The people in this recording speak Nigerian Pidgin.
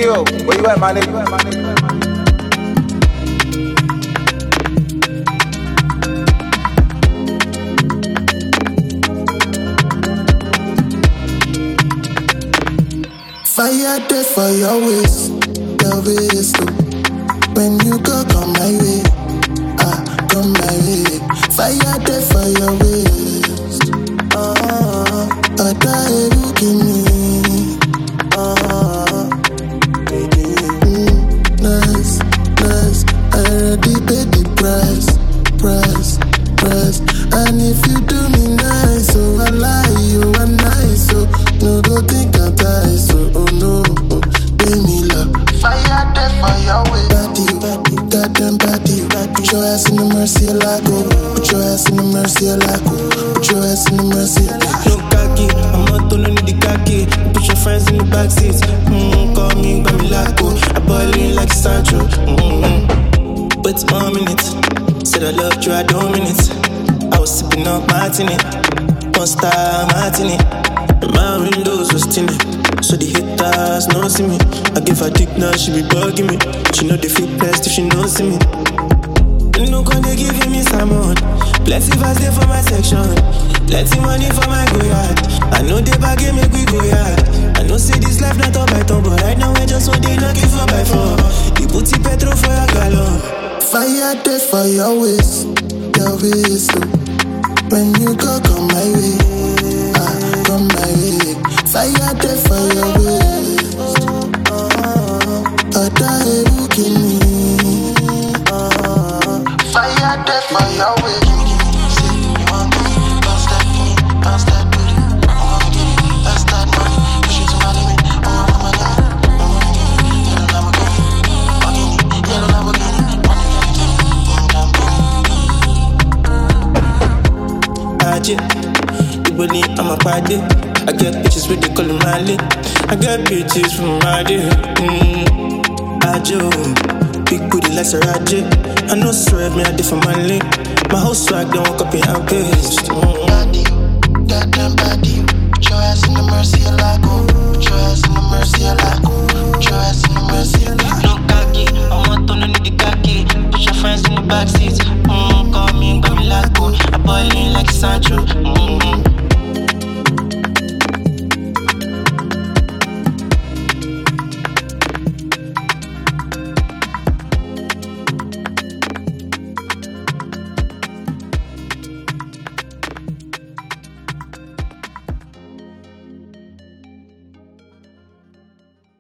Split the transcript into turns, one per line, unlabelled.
Neo, where you at, my nigga?
Fire there for your waist, oh. When you go, come my way, come my way. Fire there for your waist, give me, nice, I already paid the price. And if you do me nice, oh I lie, you are nice, oh no go think I'm tight, so oh no, pay me love. Fire there for your way, body, goddamn body. Put your ass in the mercy, like oh. Put your ass in the mercy, like oh. Put your ass in the mercy.
No cocky, I'm not don't need the cocky. Put your friends in the backseat. Call me, Bamilaco. I ball in like Sancho. Wait 1 minute. Said I loved you, I don't mean it. I was sipping up martini, 1 star martini. And my windows was tinted, so the haters no see me. I give her dick now, she be bugging me. She know the fit best if she no see me. No con they giving me some more. Plenty fast there for my section. Plenty money for my go yard. I know they bagging make we go yard. I know say this life not up by top, but right now I just want they not give 4x4. You put the petrol for your gallon.
Fire there for your waist, oh. When you go, come my way, come my way. Fire there for your waist, give me. Fire there for your waist. Say you want me, bounce that booty. I wanna get it, that's that money. Push it to my limit, I wanna get it. Yellow Lamborghini.
Iboli, I'm a party. I get bitches with the color Mali. I got bitches from Mali. Ajo, big booty like Saraje. I know swerve me, I did for my link. My whole swag don't copy and paste.
Body, goddamn body. Put your ass in the mercy, like oh. Put your ass in the mercy.